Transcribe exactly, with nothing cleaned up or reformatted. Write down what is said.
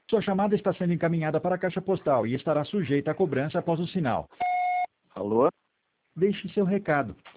Sua chamada está sendo encaminhada para a caixa postal e estará sujeita a cobrança após o sinal. Alô? Deixe seu recado.